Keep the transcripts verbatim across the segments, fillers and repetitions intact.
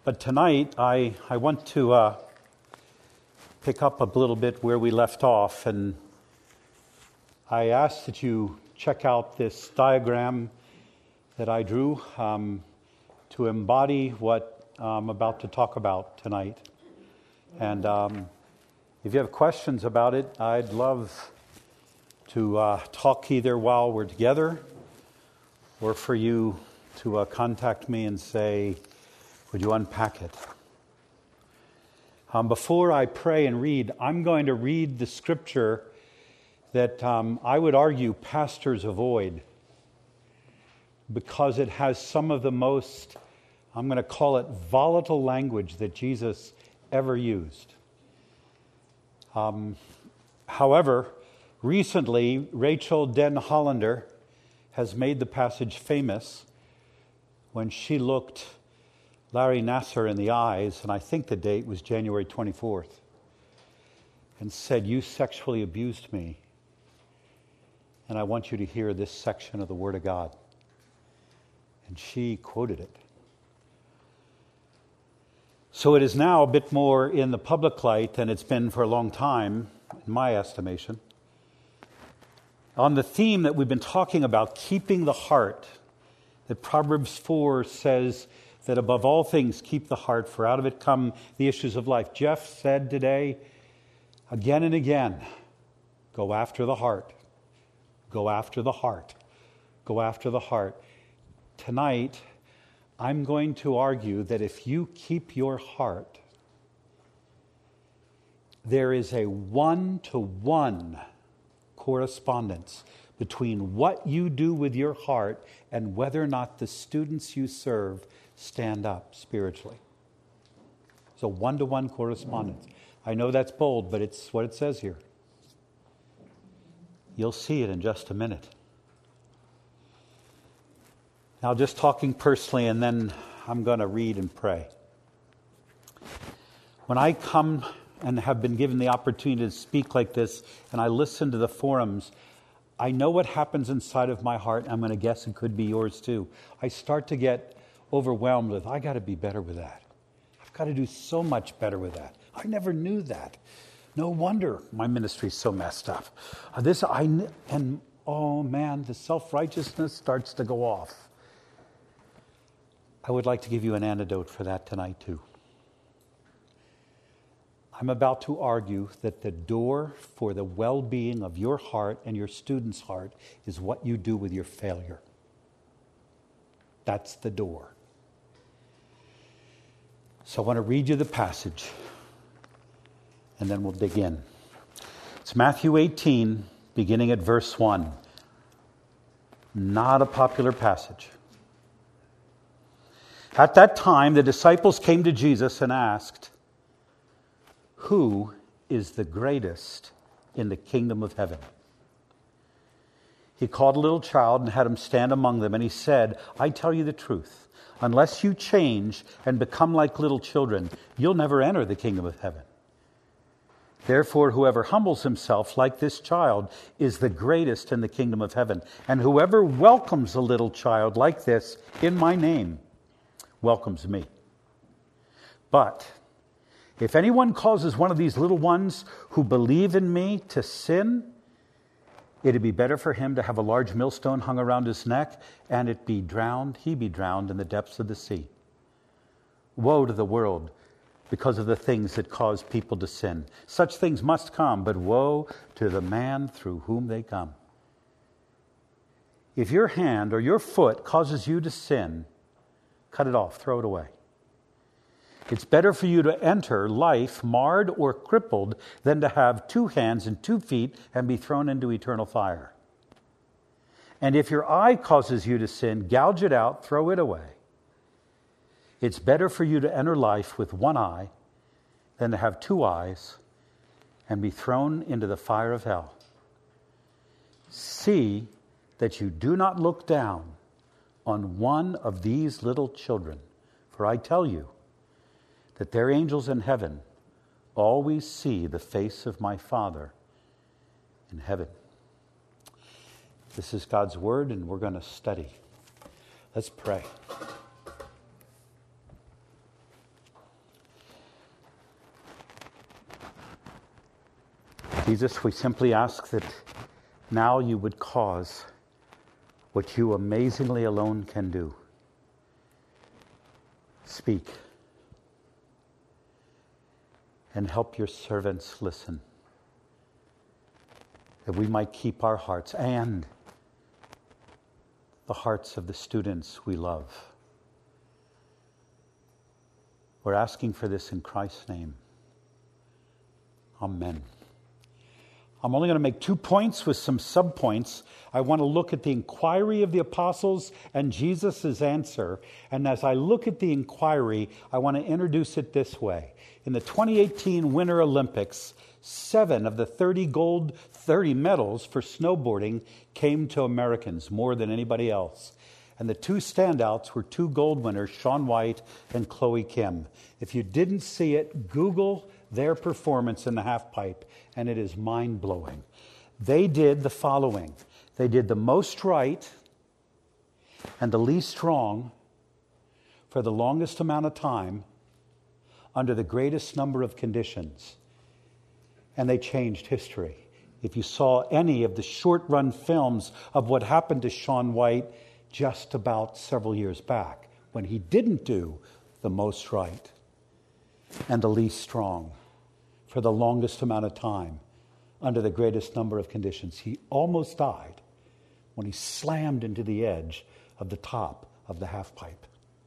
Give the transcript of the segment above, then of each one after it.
But tonight, I, I want to uh, pick up a little bit where we left off, and I ask that you check out this diagram that I drew um, to embody what I'm about to talk about tonight. And um, if you have questions about it, I'd love to uh, talk either while we're together or for you to uh, contact me and say, would you unpack it? Um, before I pray and read, I'm going to read the scripture that um, I would argue pastors avoid because it has some of the most, I'm going to call it volatile language that Jesus ever used. Um, however, recently, Rachel Den Hollander has made the passage famous when she looked Larry Nassar in the eyes, and I think the date was January twenty-fourth, and said, "You sexually abused me, and I want you to hear this section of the Word of God." And she quoted it. So it is now a bit more in the public light than it's been for a long time, in my estimation, on the theme that we've been talking about, keeping the heart, that Proverbs four says that above all things, keep the heart, for out of it come the issues of life. Jeff said today, again and again, go after the heart. Go after the heart. Go after the heart. Tonight, I'm going to argue that if you keep your heart, there is a one-to-one correspondence between what you do with your heart and whether or not the students you serve stand up spiritually. It's a one-to-one correspondence. I know that's bold, but it's what it says here. You'll see it in just a minute. Now, just talking personally, and then I'm going to read and pray. When I come and have been given the opportunity to speak like this, and I listen to the forums, I know what happens inside of my heart. I'm going to guess it could be yours too. I start to get overwhelmed with, I got to be better with that. I've got to do so much better with that. I never knew that. No wonder my ministry's so messed up. Uh, this I and oh man, the self-righteousness starts to go off. I would like to give you an antidote for that tonight too. I'm about to argue that the door for the well-being of your heart and your student's heart is what you do with your failure. That's the door. So I want to read you the passage, and then we'll dig in. It's Matthew eighteen, beginning at verse one. Not a popular passage. At that time, the disciples came to Jesus and asked, "Who is the greatest in the kingdom of heaven?" He called a little child and had him stand among them, and he said, "I tell you the truth. Unless you change and become like little children, you'll never enter the kingdom of heaven. Therefore, whoever humbles himself like this child is the greatest in the kingdom of heaven. And whoever welcomes a little child like this in my name welcomes me. But if anyone causes one of these little ones who believe in me to sin, it'd be better for him to have a large millstone hung around his neck and it be drowned, he be drowned in the depths of the sea. Woe to the world because of the things that cause people to sin. Such things must come, but woe to the man through whom they come. If your hand or your foot causes you to sin, cut it off, throw it away. It's better for you to enter life marred or crippled than to have two hands and two feet and be thrown into eternal fire. And if your eye causes you to sin, gouge it out, throw it away. It's better for you to enter life with one eye than to have two eyes and be thrown into the fire of hell. See that you do not look down on one of these little children, for I tell you, that their angels in heaven always see the face of my Father in heaven. This is God's word, and we're going to study. Let's pray. Jesus, we simply ask that now you would cause what you amazingly alone can do. Speak. And help your servants listen, that we might keep our hearts and the hearts of the students we love. We're asking for this in Christ's name. Amen. I'm only going to make two points with some subpoints. I want to look at the inquiry of the apostles and Jesus' answer. And as I look at the inquiry, I want to introduce it this way. In the twenty eighteen Winter Olympics, seven of the thirty gold, thirty medals for snowboarding came to Americans, more than anybody else. And the two standouts were two gold winners, Shaun White and Chloe Kim. If you didn't see it, Google their performance in the halfpipe, and it is mind-blowing. They did the following. They did the most right and the least wrong for the longest amount of time under the greatest number of conditions. And they changed history. If you saw any of the short-run films of what happened to Shaun White just about several years back, when he didn't do the most right and the least strong for the longest amount of time under the greatest number of conditions. He almost died when he slammed into the edge of the top of the halfpipe.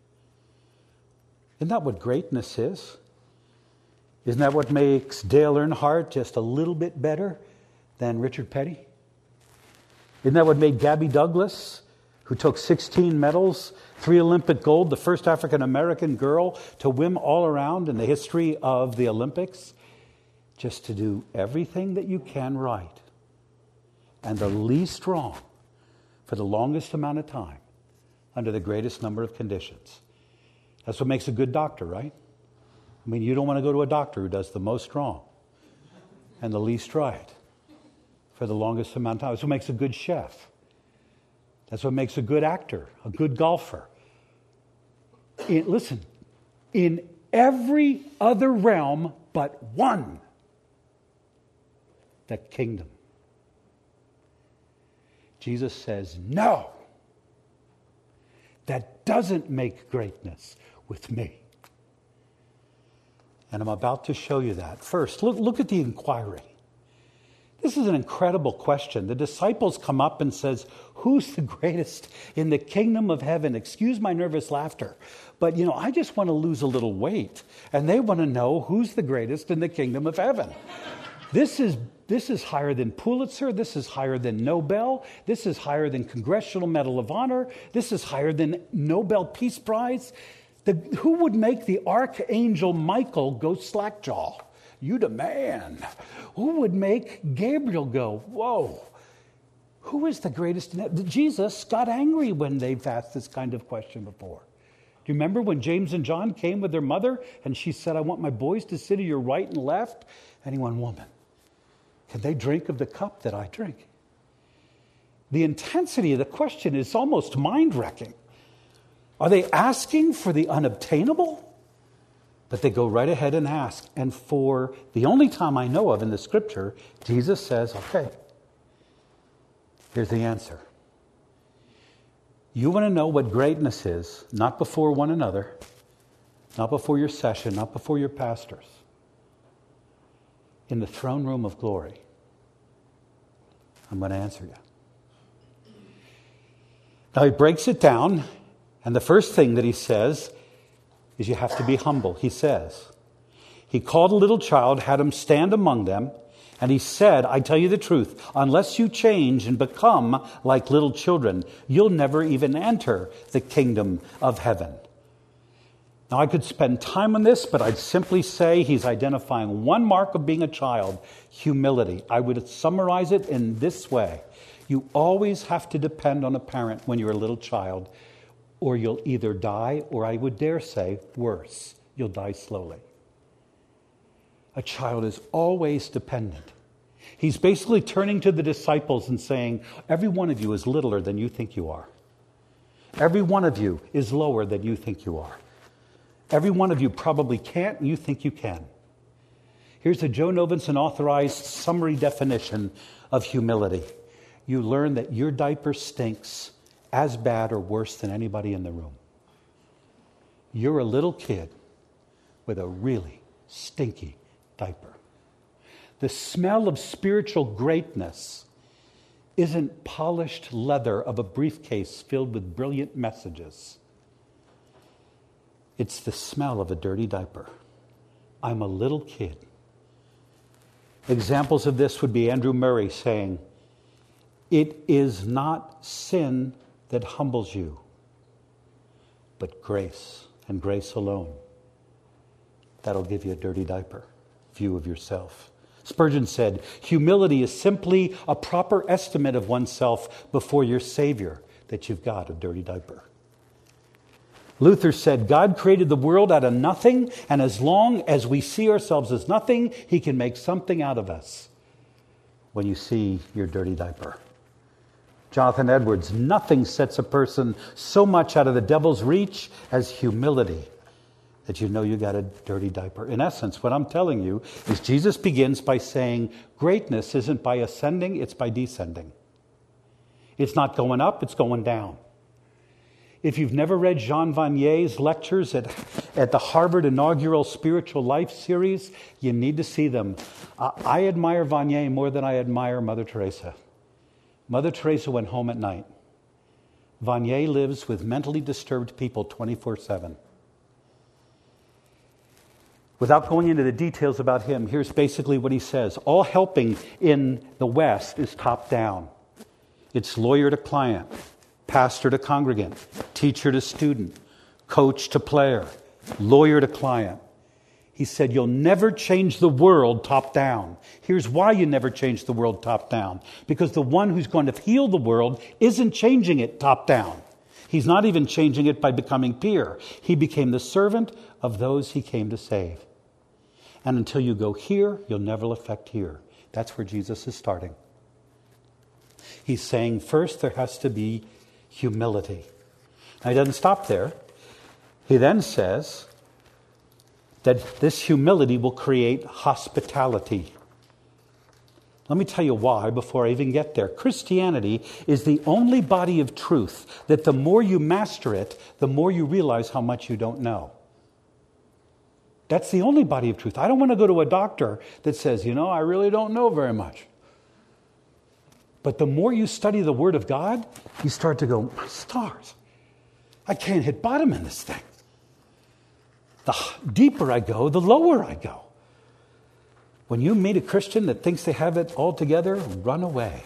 Isn't that what greatness is? Isn't that what makes Dale Earnhardt just a little bit better than Richard Petty? Isn't that what made Gabby Douglas, who took sixteen medals, three Olympic gold, the first African-American girl to win all around in the history of the Olympics, just to do everything that you can right and the least wrong for the longest amount of time under the greatest number of conditions? That's what makes a good doctor, right? I mean, you don't want to go to a doctor who does the most wrong and the least right for the longest amount of time. That's what makes a good chef. That's what makes a good actor, a good golfer. In, listen, in every other realm but one, the kingdom, Jesus says, no, that doesn't make greatness with me. And I'm about to show you that. First, look, look at the inquiry. This is an incredible question. The disciples come up and says, who's the greatest in the kingdom of heaven? Excuse my nervous laughter, but you know, I just want to lose a little weight. And they want to know who's the greatest in the kingdom of heaven. This is this is higher than Pulitzer. This is higher than Nobel. This is higher than Congressional Medal of Honor. This is higher than Nobel Peace Prize. The, who would make the Archangel Michael go slackjaw? You the man. Who would make Gabriel go, whoa? Who is the greatest? Jesus got angry when they've asked this kind of question before. Do you remember when James and John came with their mother and she said, I want my boys to sit to your right and left? And he went, woman, can they drink of the cup that I drink? The intensity of the question is almost mind-wrecking. Are they asking for the unobtainable? But they go right ahead and ask. And for the only time I know of in the scripture, Jesus says, okay, here's the answer. You want to know what greatness is, not before one another, not before your session, not before your pastors. In the throne room of glory, I'm going to answer you. Now he breaks it down, and the first thing that he says is you have to be humble. He says, he called a little child, had him stand among them, and he said, I tell you the truth, unless you change and become like little children, you'll never even enter the kingdom of heaven. Now, I could spend time on this, but I'd simply say he's identifying one mark of being a child, humility. I would summarize it in this way. You always have to depend on a parent when you're a little child, or you'll either die, or I would dare say, worse, you'll die slowly. A child is always dependent. He's basically turning to the disciples and saying, every one of you is littler than you think you are. Every one of you is lower than you think you are. Every one of you probably can't, and you think you can. Here's the Joe Novenson authorized summary definition of humility. You learn that your diaper stinks as bad or worse than anybody in the room. You're a little kid with a really stinky diaper. The smell of spiritual greatness isn't polished leather of a briefcase filled with brilliant messages. It's the smell of a dirty diaper. I'm a little kid. Examples of this would be Andrew Murray saying, "It is not sin that humbles you, but grace, and grace alone. That'll give you a dirty diaper view of yourself." Spurgeon said, "Humility is simply a proper estimate of oneself before your Savior that you've got a dirty diaper." Luther said, "God created the world out of nothing, and as long as we see ourselves as nothing, He can make something out of us." When you see your dirty diaper. Jonathan Edwards, "Nothing sets a person so much out of the devil's reach as humility, that you know you got a dirty diaper." In essence, what I'm telling you is Jesus begins by saying greatness isn't by ascending, it's by descending. It's not going up, it's going down. If you've never read Jean Vanier's lectures at, at the Harvard inaugural Spiritual Life series, you need to see them. I, I admire Vanier more than I admire Mother Teresa. Mother Teresa went home at night. Vanier lives with mentally disturbed people twenty-four seven. Without going into the details about him, here's basically what he says. All helping in the West is top down. It's lawyer to client, pastor to congregant, teacher to student, coach to player, lawyer to client. He said, you'll never change the world top down. Here's why you never change the world top down. Because the one who's going to heal the world isn't changing it top down. He's not even changing it by becoming peer. He became the servant of those he came to save. And until you go here, you'll never affect here. That's where Jesus is starting. He's saying first there has to be humility. Now he doesn't stop there. He then says that this humility will create hospitality. Let me tell you why before I even get there. Christianity is the only body of truth that the more you master it, the more you realize how much you don't know. That's the only body of truth. I don't want to go to a doctor that says, you know, I really don't know very much. But the more you study the Word of God, you start to go, my stars, I can't hit bottom in this thing. The deeper I go, the lower I go. When you meet a Christian that thinks they have it all together, run away.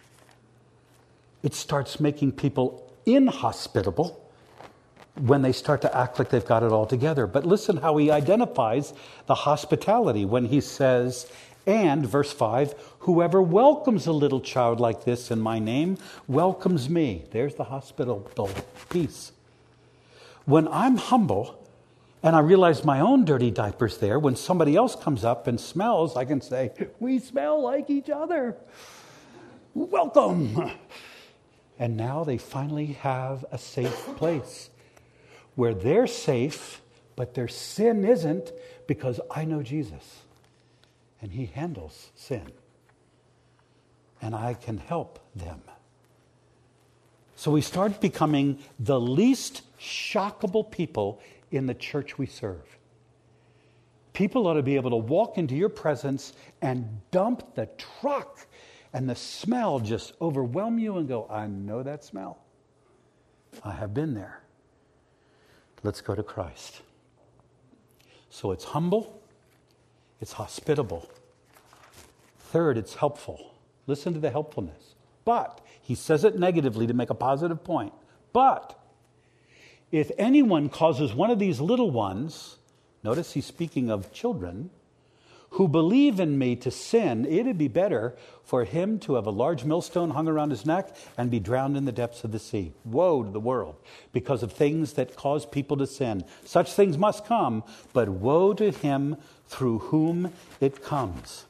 It starts making people inhospitable when they start to act like they've got it all together. But listen how he identifies the hospitality when he says, and, verse five, whoever welcomes a little child like this in my name welcomes me. There's the hospitable piece. When I'm humble and I realize my own dirty diaper's there, when somebody else comes up and smells, I can say, we smell like each other. Welcome. And now they finally have a safe place where they're safe, but their sin isn't, because I know Jesus. And he handles sin. And I can help them. So we start becoming the least shockable people in the church we serve. People ought to be able to walk into your presence and dump the truck, and the smell just overwhelm you and go, I know that smell. I have been there. Let's go to Christ. So it's humble. It's hospitable. Third, it's helpful. Listen to the helpfulness. But, he says it negatively to make a positive point. But, if anyone causes one of these little ones, notice he's speaking of children, who believe in me to sin, it'd be better for him to have a large millstone hung around his neck and be drowned in the depths of the sea. Woe to the world because of things that cause people to sin. Such things must come, but woe to him through whom it comes.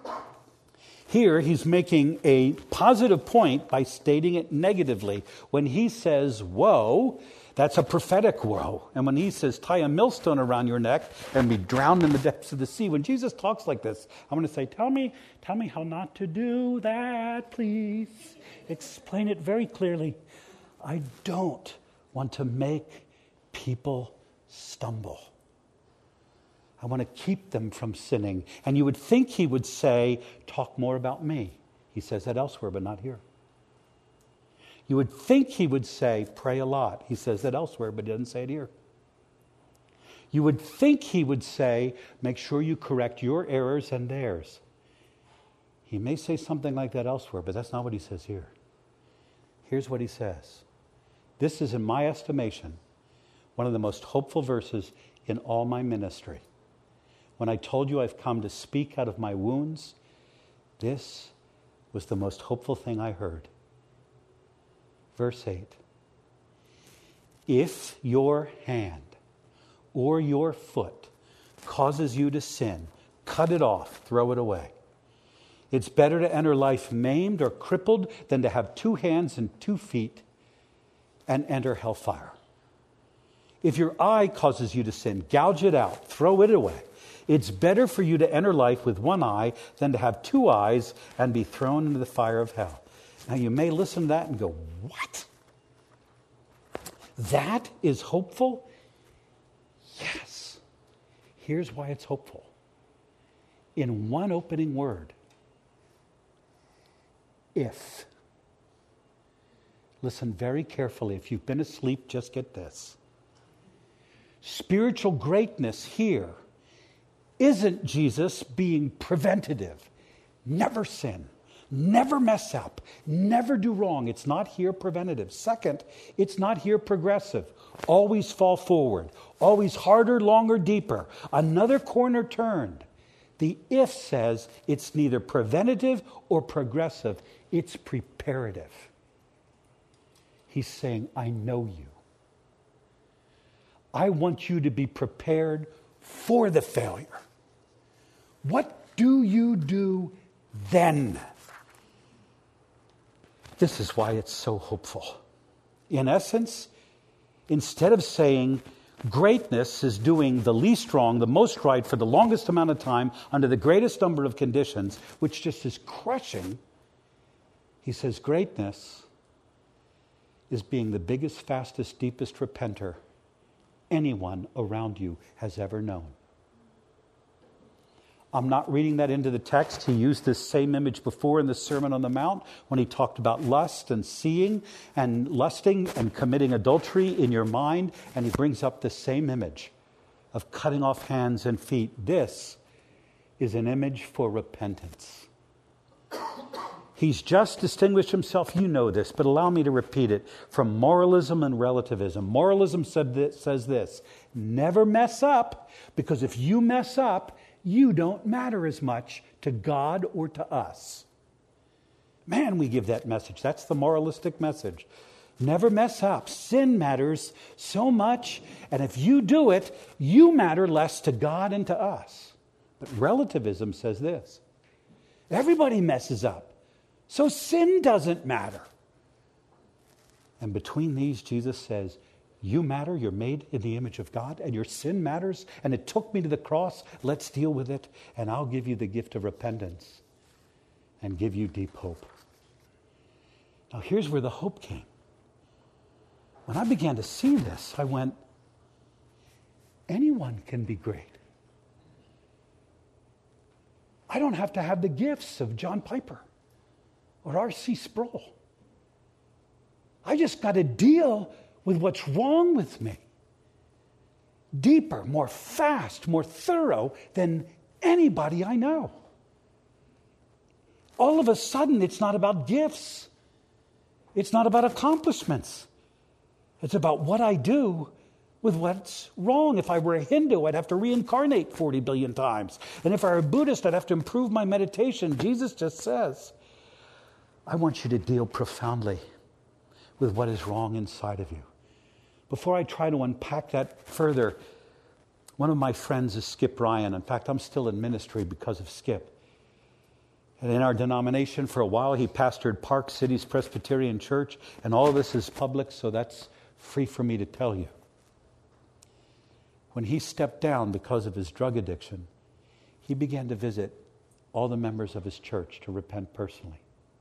Here he's making a positive point by stating it negatively. When he says woe, That's a prophetic woe. And when he says, tie a millstone around your neck and be drowned in the depths of the sea, when Jesus talks like this, I'm going to say, tell me, tell me how not to do that, please. Explain it very clearly. I don't want to make people stumble. I want to keep them from sinning. And you would think he would say, talk more about me. He says that elsewhere, but not here. You would think he would say, pray a lot. He says that elsewhere, but he doesn't say it here. You would think he would say, make sure you correct your errors and theirs. He may say something like that elsewhere, but that's not what he says here. Here's what he says. This is, in my estimation, one of the most hopeful verses in all my ministry. When I told you I've come to speak out of my wounds, this was the most hopeful thing I heard. Verse eight. If your hand or your foot causes you to sin, cut it off, throw it away. It's better to enter life maimed or crippled than to have two hands and two feet and enter hellfire. If your eye causes you to sin, gouge it out, throw it away. It's better for you to enter life with one eye than to have two eyes and be thrown into the fire of hell. Now you may listen to that and go, what? That is hopeful? Yes. Here's why it's hopeful. In one opening word, if. Listen very carefully. If you've been asleep, just get this. Spiritual greatness here isn't Jesus being preventative. Never sin. Never mess up. Never do wrong. It's not here preventative. Second, it's not here progressive. Always fall forward. Always harder, longer, deeper. Another corner turned. The if says it's neither preventative or progressive. It's preparative. He's saying, I know you. I want you to be prepared for the failure. What do you do then? This is why it's so hopeful. In essence, instead of saying greatness is doing the least wrong, the most right for the longest amount of time under the greatest number of conditions, which just is crushing, he says greatness is being the biggest, fastest, deepest repenter anyone around you has ever known. I'm not reading that into the text. He used this same image before in the Sermon on the Mount when he talked about lust and seeing and lusting and committing adultery in your mind. And he brings up the same image of cutting off hands and feet. This is an image for repentance. He's just distinguished himself, you know this, but allow me to repeat it, from moralism and relativism. Moralism said this, says this, never mess up, because if you mess up, you don't matter as much to God or to us. Man, we give that message. That's the moralistic message. Never mess up. Sin matters so much, and if you do it, you matter less to God and to us. But relativism says this, everybody messes up. So sin doesn't matter. And between these, Jesus says, you matter, you're made in the image of God, and your sin matters, and it took me to the cross. Let's deal with it, and I'll give you the gift of repentance and give you deep hope. Now here's where the hope came. When I began to see this, I went, anyone can be great. I don't have to have the gifts of John Piper or R C Sproul. I just got to deal with what's wrong with me. Deeper, more fast, more thorough than anybody I know. All of a sudden, it's not about gifts. It's not about accomplishments. It's about what I do with what's wrong. If I were a Hindu, I'd have to reincarnate forty billion times. And if I were a Buddhist, I'd have to improve my meditation. Jesus just says, I want you to deal profoundly with what is wrong inside of you. Before I try to unpack that further, one of my friends is Skip Ryan. In fact, I'm still in ministry because of Skip. And in our denomination for a while, he pastored Park Cities Presbyterian Church, and all of this is public, so that's free for me to tell you. When he stepped down because of his drug addiction, he began to visit all the members of his church to repent personally.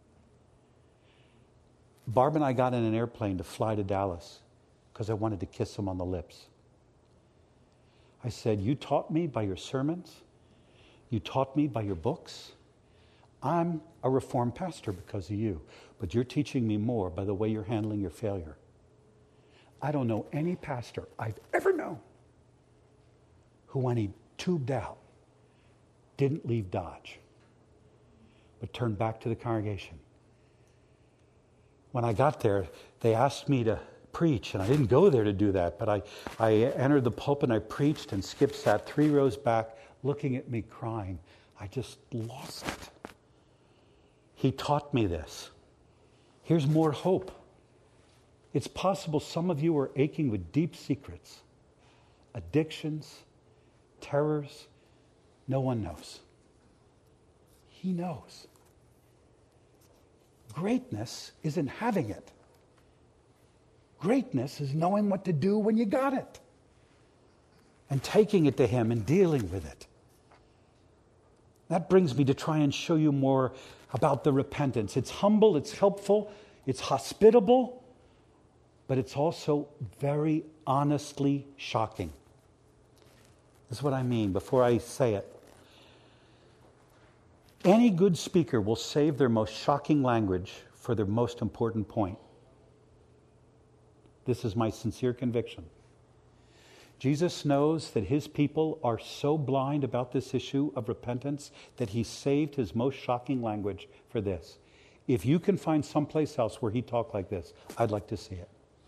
Barb and I got in an airplane to fly to Dallas because I wanted to kiss him on the lips. I said, you taught me by your sermons. You taught me by your books. I'm a Reformed pastor because of you, but you're teaching me more by the way you're handling your failure. I don't know any pastor I've ever known who, when he tubed out, didn't leave Dodge, but turned back to the congregation. When I got there, they asked me to preach, and I didn't go there to do that, but I, I entered the pulpit and I preached, and Skip sat three rows back looking at me crying. I just lost it. He taught me this. Here's more hope. It's possible some of you are aching with deep secrets, addictions, terrors. No one knows. He knows. Greatness isn't having it. Greatness is knowing what to do when you got it and taking it to him and dealing with it. That brings me to try and show you more about the repentance. It's humble, it's helpful, it's hospitable, but it's also very honestly shocking. This is what I mean before I say it. Any good speaker will save their most shocking language for their most important point. This is my sincere conviction. Jesus knows that his people are so blind about this issue of repentance that he saved his most shocking language for this. If you can find someplace else where he talked like this, I'd like to see it.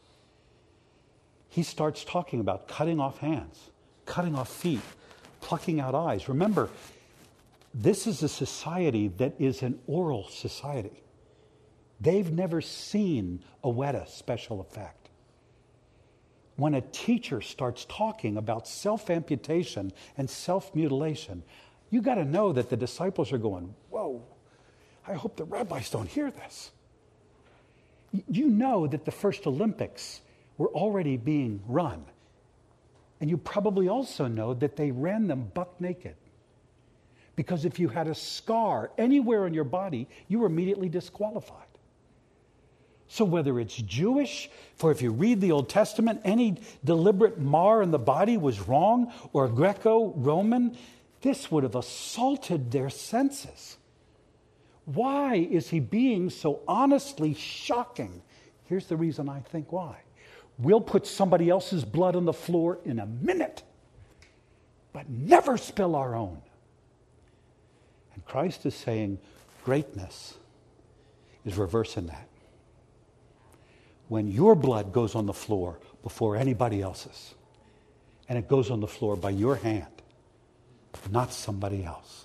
He starts talking about cutting off hands, cutting off feet, plucking out eyes. Remember, this is a society that is an oral society. They've never seen a Weta special effect. When a teacher starts talking about self-amputation and self-mutilation, you got to know that the disciples are going, whoa, I hope the rabbis don't hear this. You know that the first Olympics were already being run. And you probably also know that they ran them buck naked. Because if you had a scar anywhere on your body, you were immediately disqualified. So whether it's Jewish, for if you read the Old Testament, any deliberate mar in the body was wrong, or Greco-Roman, this would have assaulted their senses. Why is he being so honestly shocking? Here's the reason I think why. We'll put somebody else's blood on the floor in a minute, but never spill our own. And Christ is saying greatness is reversing that. When your blood goes on the floor before anybody else's, and it goes on the floor by your hand, not somebody else.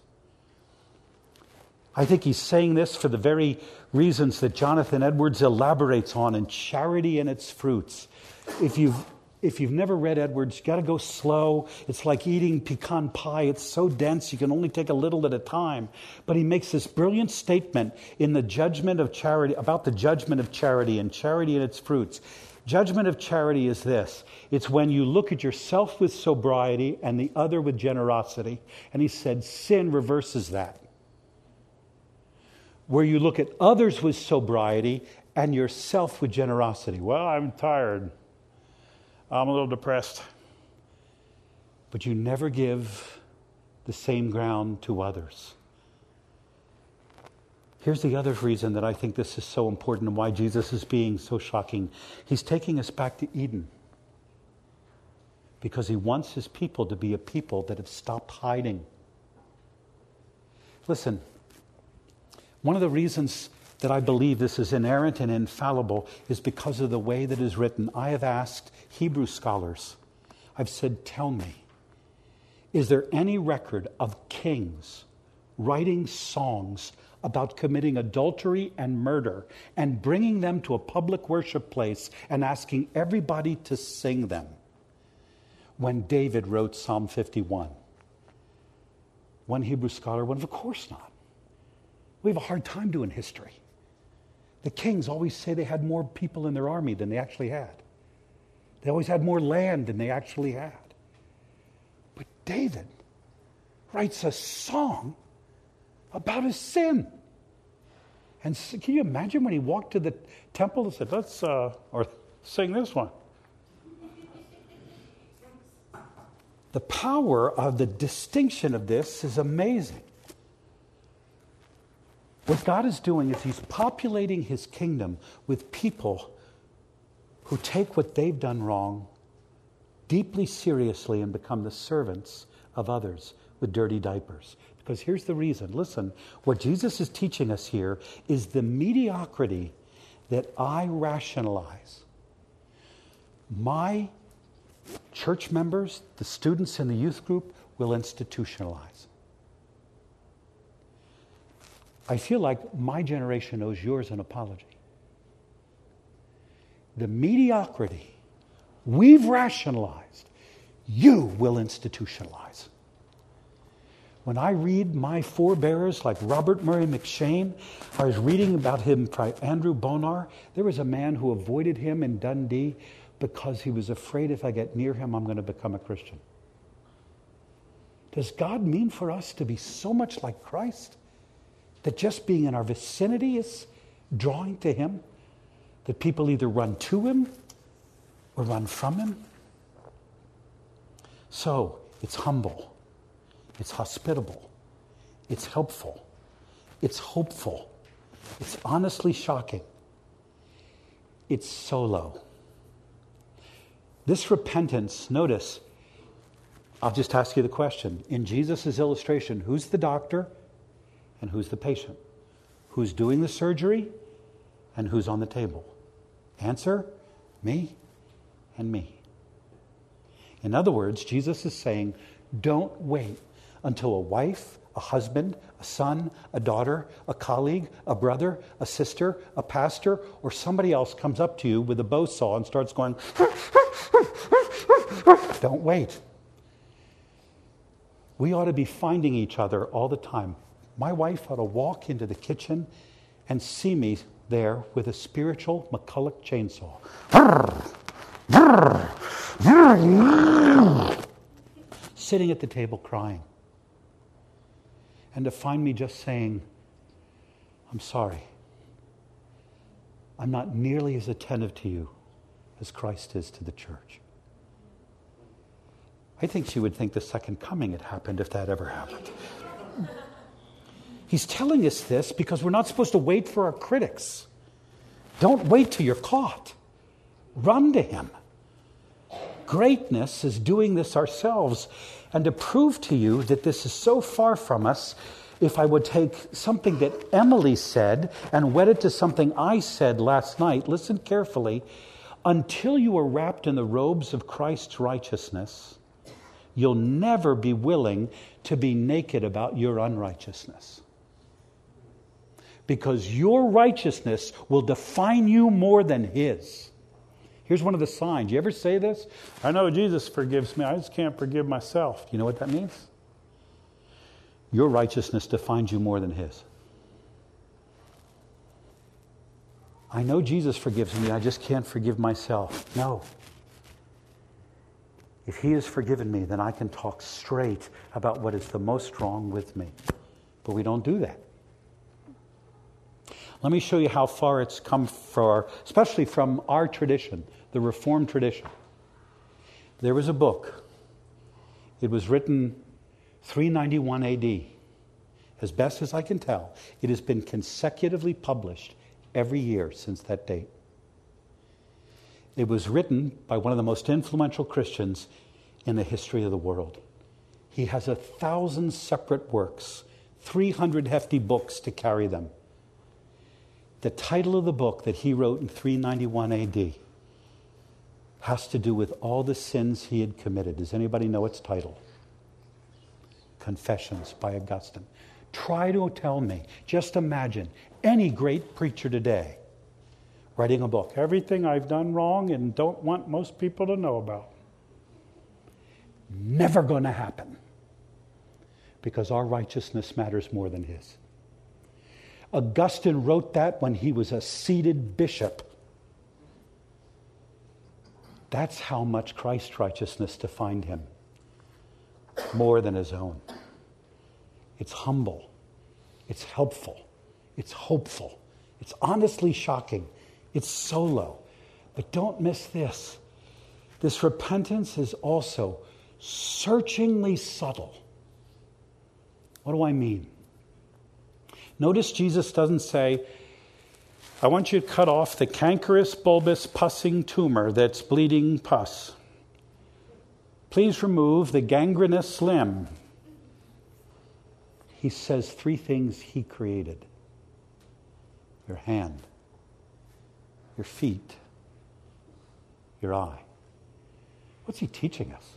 I think he's saying this for the very reasons that Jonathan Edwards elaborates on in Charity and Its Fruits. If you've If you've never read Edwards, you got to go slow. It's like eating pecan pie. It's so dense, you can only take a little at a time. But he makes this brilliant statement in the judgment of charity, about the judgment of charity and Charity and Its Fruits. Judgment of charity is this. It's when you look at yourself with sobriety and the other with generosity. And he said sin reverses that. Where you look at others with sobriety and yourself with generosity. Well, I'm tired. I'm a little depressed. But you never give the same ground to others. Here's the other reason that I think this is so important and why Jesus is being so shocking. He's taking us back to Eden. Because he wants his people to be a people that have stopped hiding. Listen, one of the reasons that I believe this is inerrant and infallible is because of the way that it is written. I have asked Hebrew scholars, I've said, tell me, is there any record of kings writing songs about committing adultery and murder and bringing them to a public worship place and asking everybody to sing them when David wrote Psalm fifty-one? One Hebrew scholar went, of course not. We have a hard time doing history. The kings always say they had more people in their army than they actually had. They always had more land than they actually had. But David writes a song about his sin. And can you imagine when he walked to the temple and said, let's, uh, or sing this one. The power of the distinction of this is amazing. What God is doing is he's populating his kingdom with people who take what they've done wrong deeply seriously and become the servants of others with dirty diapers. Because here's the reason. Listen, what Jesus is teaching us here is the mediocrity that I rationalize. My church members, the students in the youth group, will institutionalize. I feel like my generation owes yours an apology. The mediocrity we've rationalized, you will institutionalize. When I read my forebears like Robert Murray McShane, I was reading about him by Andrew Bonar. There was a man who avoided him in Dundee because he was afraid if I get near him, I'm going to become a Christian. Does God mean for us to be so much like Christ that just being in our vicinity is drawing to him? That people either run to him or run from him? So, it's humble. It's hospitable. It's helpful. It's hopeful. It's honestly shocking. It's solo. This repentance, notice, I'll just ask you the question. In Jesus' illustration, who's the doctor and who's the patient? Who's doing the surgery and who's on the table? Answer, me and me. In other words, Jesus is saying, don't wait until a wife, a husband, a son, a daughter, a colleague, a brother, a sister, a pastor, or somebody else comes up to you with a bow saw and starts going, don't wait. We ought to be finding each other all the time. My wife ought to walk into the kitchen and see me there with a spiritual McCulloch chainsaw. Sitting at the table crying. And to find me just saying, I'm sorry. I'm not nearly as attentive to you as Christ is to the church. I think she would think the second coming had happened if that ever happened. He's telling us this because we're not supposed to wait for our critics. Don't wait till you're caught. Run to him. Greatness is doing this ourselves. And to prove to you that this is so far from us, if I would take something that Emily said and wed it to something I said last night, listen carefully. Until you are wrapped in the robes of Christ's righteousness, you'll never be willing to be naked about your unrighteousness. Because your righteousness will define you more than his. Here's one of the signs. You ever say this? I know Jesus forgives me. I just can't forgive myself. You know what that means? Your righteousness defines you more than his. I know Jesus forgives me. I just can't forgive myself. No. If he has forgiven me, then I can talk straight about what is the most wrong with me. But we don't do that. Let me show you how far it's come for, especially from our tradition, the Reformed tradition. There was a book. It was written three ninety-one A D. As best as I can tell, it has been consecutively published every year since that date. It was written by one of the most influential Christians in the history of the world. He has a thousand separate works, three hundred hefty books to carry them. The title of the book that he wrote in three ninety-one A D has to do with all the sins he had committed. Does anybody know its title? Confessions by Augustine. Try to tell me, just imagine, any great preacher today writing a book. Everything I've done wrong and don't want most people to know about. Never going to happen. Because our righteousness matters more than his. Augustine wrote that when he was a seated bishop. That's how much Christ's righteousness defined him, more than his own. It's humble. It's helpful. It's hopeful. It's honestly shocking. It's so low. But don't miss this. This repentance is also searchingly subtle. What do I mean? Notice Jesus doesn't say, I want you to cut off the cankerous, bulbous, pussing tumor that's bleeding pus. Please remove the gangrenous limb. He says three things he created. Your hand, your feet, your eye. What's he teaching us?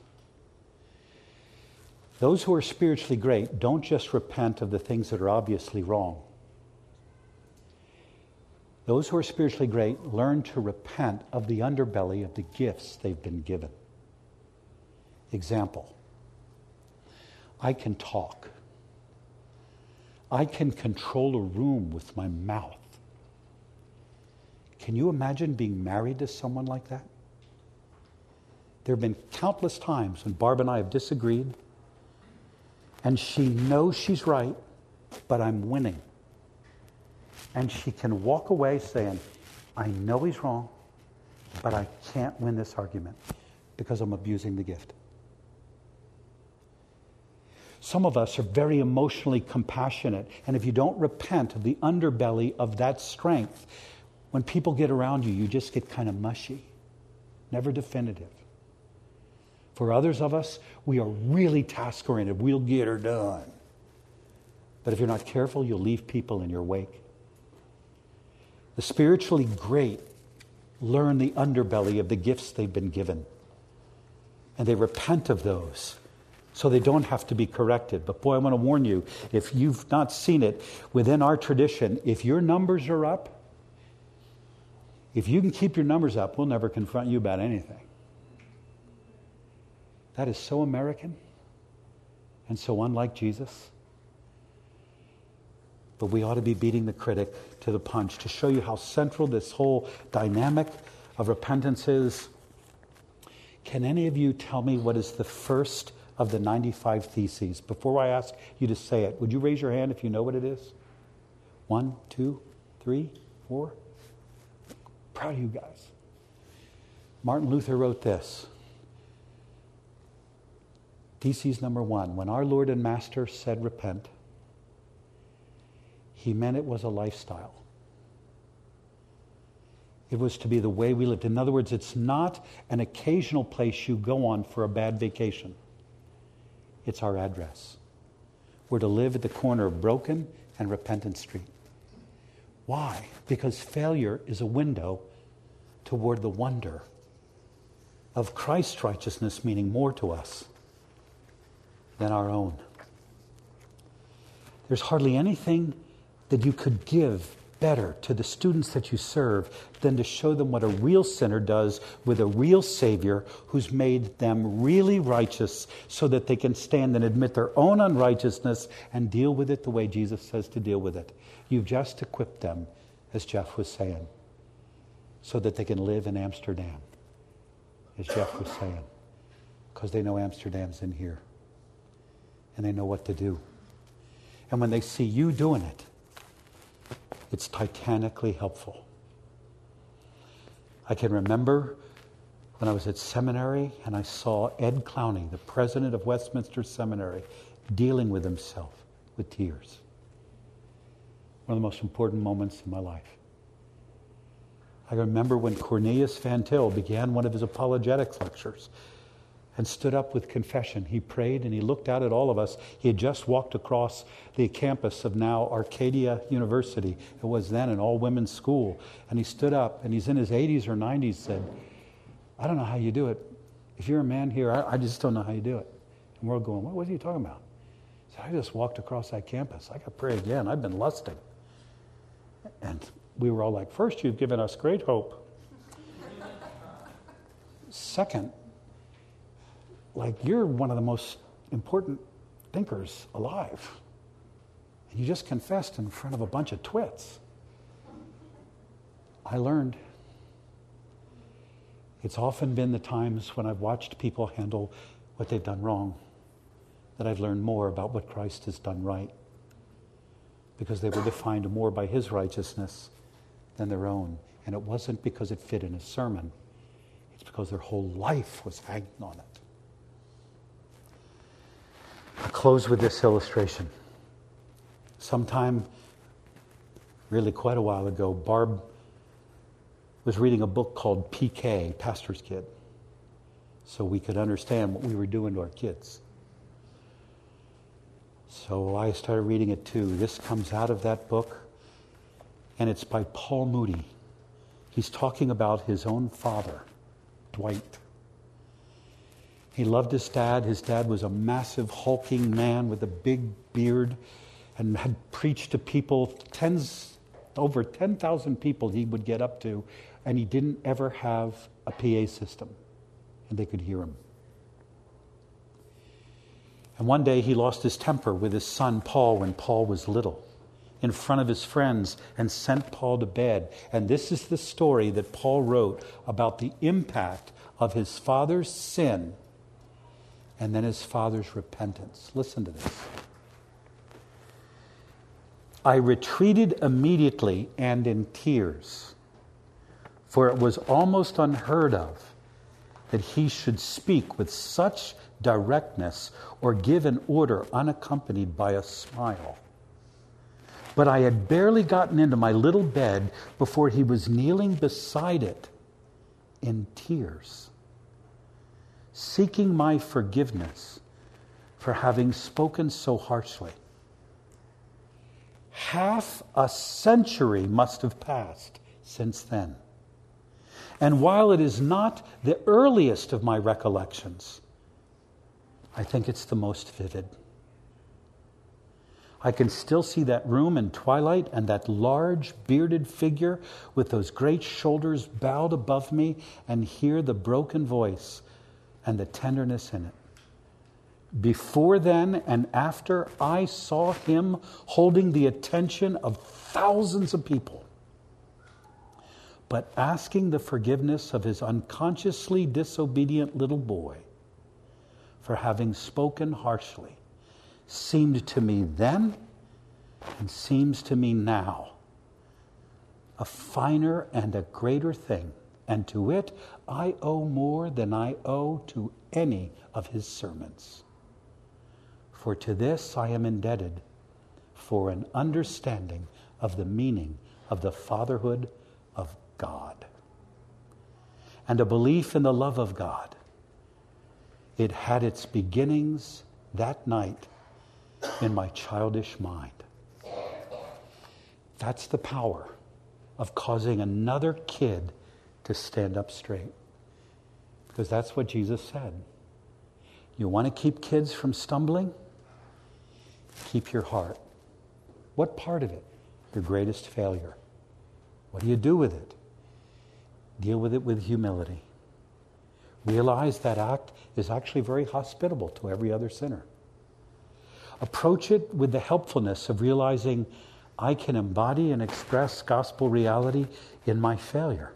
Those who are spiritually great don't just repent of the things that are obviously wrong. Those who are spiritually great learn to repent of the underbelly of the gifts they've been given. Example, I can talk. I can control a room with my mouth. Can you imagine being married to someone like that? There have been countless times when Barb and I have disagreed, and she knows she's right, but I'm winning. And she can walk away saying, I know he's wrong, but I can't win this argument because I'm abusing the gift. Some of us are very emotionally compassionate, and if you don't repent of the underbelly of that strength, when people get around you, you just get kind of mushy, never definitive. For others of us, we are really task-oriented. We'll get her done. But if you're not careful, you'll leave people in your wake. The spiritually great learn the underbelly of the gifts they've been given. And they repent of those so they don't have to be corrected. But boy, I want to warn you, if you've not seen it, within our tradition, if your numbers are up, if you can keep your numbers up, we'll never confront you about anything. That is so American and so unlike Jesus. But we ought to be beating the critic to the punch to show you how central this whole dynamic of repentance is. Can any of you tell me what is the first of the ninety-five theses? Before I ask you to say it, would you raise your hand if you know what it is? One, two, three, four. Proud of you guys. Martin Luther wrote this. Thesis number one, when our Lord and Master said repent, he meant it was a lifestyle. It was to be the way we lived. In other words, it's not an occasional place you go on for a bad vacation. It's our address. We're to live at the corner of Broken and Repentant Street. Why? Because failure is a window toward the wonder of Christ's righteousness meaning more to us than our own. There's hardly anything that you could give better to the students that you serve than to show them what a real sinner does with a real Savior who's made them really righteous so that they can stand and admit their own unrighteousness and deal with it the way Jesus says to deal with it. You've just equipped them, as Jeff was saying, so that they can live in Amsterdam, as Jeff was saying, because they know Amsterdam's in here and they know what to do. And when they see you doing it, it's titanically helpful. I can remember when I was at seminary and I saw Ed Clowney, the president of Westminster Seminary, dealing with himself with tears. One of the most important moments in my life. I remember when Cornelius Van Til began one of his apologetics lectures and stood up with confession. He prayed and he looked out at all of us. He had just walked across the campus of now Arcadia University. It was then an all-women's school. And he stood up, and he's in his eighties or nineties, said, I don't know how you do it. If you're a man here, I, I just don't know how you do it. And we're all going, what was he talking about? He said, I just walked across that campus. I got to pray again. I've been lusting. And we were all like, first, you've given us great hope. Second, like, you're one of the most important thinkers alive. And you just confessed in front of a bunch of twits. I learned It's often been the times when I've watched people handle what they've done wrong that I've learned more about what Christ has done right, because they were defined more by his righteousness than their own. And it wasn't because it fit in a sermon. It's because their whole life was hanging on it. I'll close with this illustration. Sometime, really quite a while ago, Barb was reading a book called P K, Pastor's Kid, so we could understand what we were doing to our kids. So I started reading it too. This comes out of that book, and it's by Paul Moody. He's talking about his own father, Dwight. He loved his dad. His dad was a massive, hulking man with a big beard and had preached to people, tens, over ten thousand people he would get up to, and he didn't ever have a P A system, and they could hear him. And one day he lost his temper with his son Paul when Paul was little, in front of his friends, and sent Paul to bed. And this is the story that Paul wrote about the impact of his father's sin and then his father's repentance. Listen to this. I retreated immediately and in tears, for it was almost unheard of that he should speak with such directness or give an order unaccompanied by a smile. But I had barely gotten into my little bed before he was kneeling beside it in tears, seeking my forgiveness for having spoken so harshly. Half a century must have passed since then. And while it is not the earliest of my recollections, I think it's the most vivid. I can still see that room in twilight and that large bearded figure with those great shoulders bowed above me, and hear the broken voice and the tenderness in it. Before then and after, I saw him holding the attention of thousands of people, but asking the forgiveness of his unconsciously disobedient little boy for having spoken harshly seemed to me then and seems to me now a finer and a greater thing, and to it I owe more than I owe to any of his sermons. For to this I am indebted for an understanding of the meaning of the fatherhood of God and a belief in the love of God. It had its beginnings that night in my childish mind. That's the power of causing another kid to stand up straight. Because that's what Jesus said. You want to keep kids from stumbling? Keep your heart. What part of it? Your greatest failure. What do you do with it? Deal with it with humility. Realize that act is actually very hospitable to every other sinner. Approach it with the helpfulness of realizing I can embody and express gospel reality in my failure.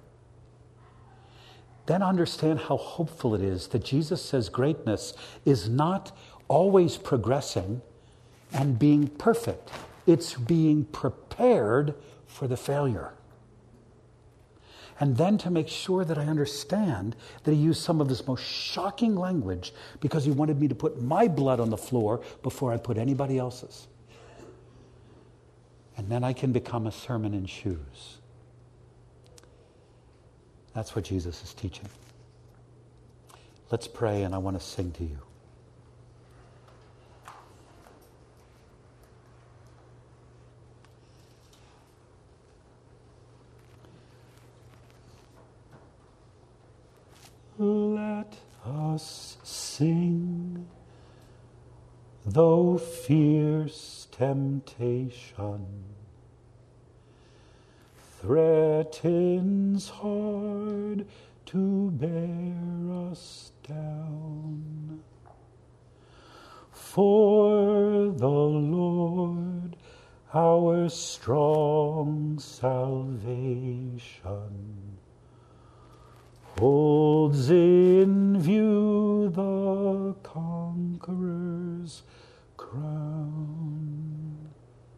Then understand how hopeful it is that Jesus says greatness is not always progressing and being perfect. It's being prepared for the failure. And then to make sure that I understand that he used some of his most shocking language because he wanted me to put my blood on the floor before I put anybody else's. And then I can become a sermon in shoes. That's what Jesus is teaching. Let's pray, and I want to sing to you. Let us sing, though fierce temptation threatens hard to bear us down. For the Lord, our strong salvation, holds in view the conqueror's crown.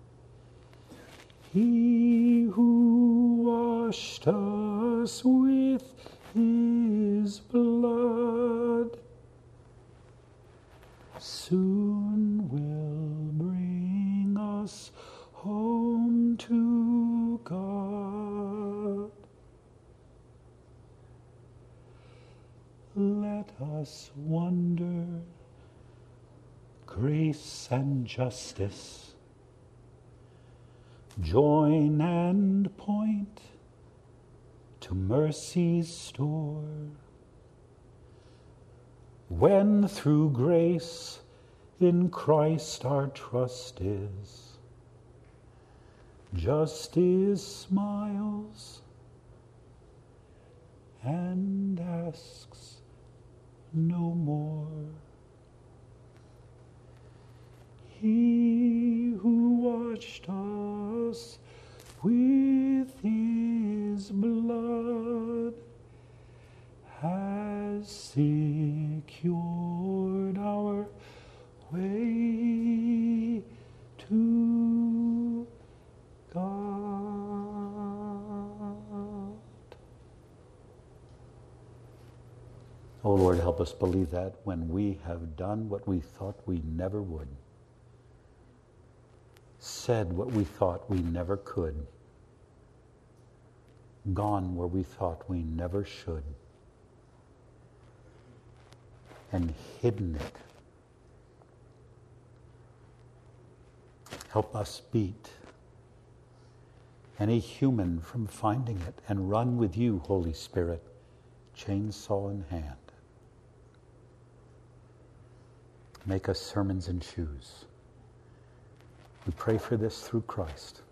He who washed us with his blood soon will bring us home to God. Let us wonder, grace and justice join and point to mercy's store. When through grace in Christ our trust is, justice smiles and asks no more. He who washed us with his blood has secured our way to God. Oh Lord, help us believe that when we have done what we thought we never would, said what we thought we never could, gone where we thought we never should, and hidden it. Help us beat any human from finding it and run with you, Holy Spirit, chainsaw in hand. Make us sermons and shoes. We pray for this through Christ.